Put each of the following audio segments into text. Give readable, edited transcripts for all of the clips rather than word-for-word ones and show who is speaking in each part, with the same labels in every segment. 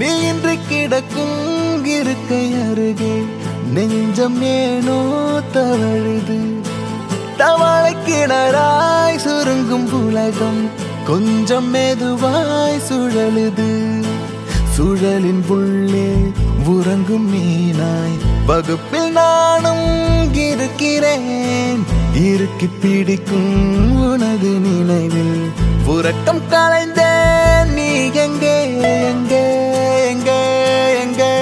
Speaker 1: நீ இன்று கிடக்கும் இருக்கை அருகே நெஞ்சம் ஏனோ தவழுது. தவளை கிணறாய் சுருங்கும் உலகம் கொஞ்சம் மெதுவாய் சுழலுது. சுழலின் உள்ளே உறங்கும் மீனாய் வகுப்பில் நானும் இருக்கிறேன். இறுக்கி பிடிக்கும் உனது நினைவில் உறக்கம் கலைந்தேன். நீ எங்கே எங்கே எங்கே எங்கே?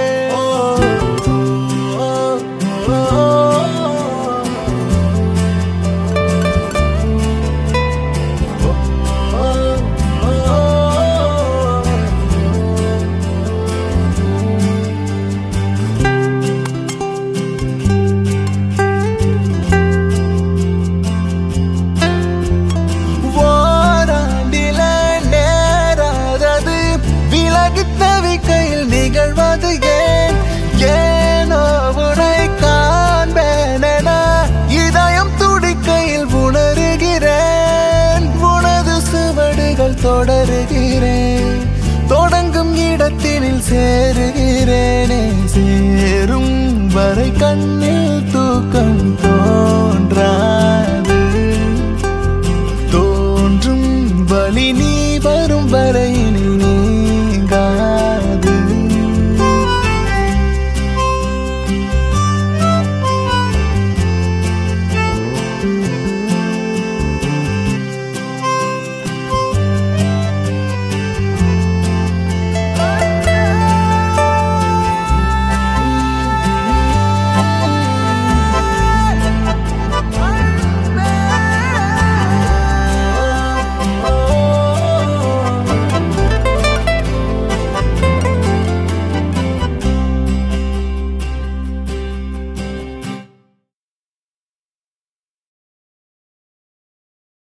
Speaker 1: தவிக்கையில் நிகழ்வது ஏன்? ஏனோ உனை காண்பேன் என இதயம் துடிக்கையில் உணர்கிறேன். உனது சுவடுகள் தொடருகிறேன். தொடங்கும் இடத்தினில் சேருகிறேனே. சேரும் வரை கண்ணில் தூக்கம் தோன்றாது. தோன்றும் வழி நீ வரும் வரை